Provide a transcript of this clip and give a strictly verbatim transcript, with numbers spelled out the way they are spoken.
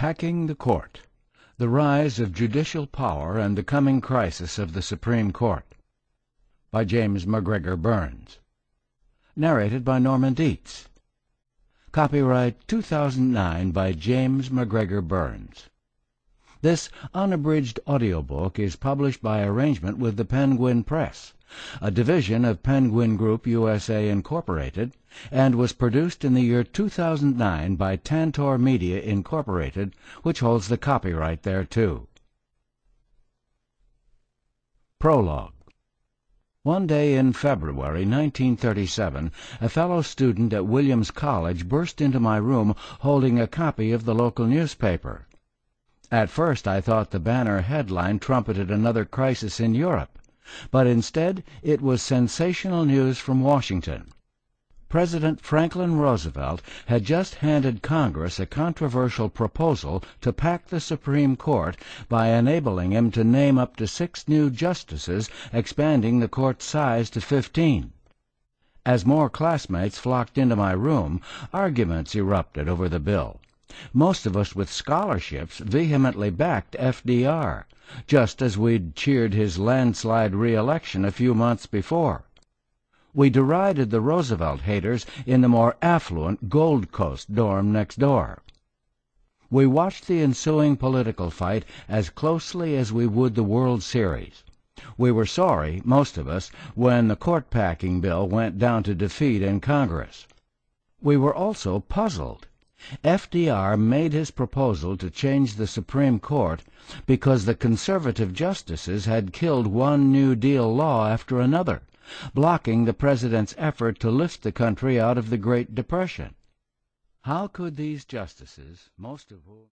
Packing the Court: The Rise of Judicial Power and the Coming Crisis of the Supreme Court, by James MacGregor Burns. Narrated by Norman Dietz. Copyright two thousand nine by James MacGregor Burns. This unabridged audiobook is published by arrangement with the Penguin Press, a division of Penguin Group U S A Incorporated, and was produced in the year two thousand nine by Tantor Media Incorporated, which holds the copyright thereto. Prologue. One day in February nineteen thirty-seven, a fellow student at Williams College burst into my room holding a copy of the local newspaper. At first I thought the banner headline trumpeted another crisis in Europe, but instead it was sensational news from Washington. President Franklin Roosevelt had just handed Congress a controversial proposal to pack the Supreme Court by enabling him to name up to six new justices, expanding the court's size to fifteen. As more classmates flocked into my room, arguments erupted over the bill. Most of us with scholarships vehemently backed F D R, just as we'd cheered his landslide re-election a few months before. We derided the Roosevelt haters in the more affluent Gold Coast dorm next door. We watched the ensuing political fight as closely as we would the World Series. We were sorry, most of us, when the court-packing bill went down to defeat in Congress. We were also puzzled. F D R made his proposal to change the Supreme Court because the conservative justices had killed one New Deal law after another, blocking the president's effort to lift the country out of the Great Depression. How could these justices, most of whom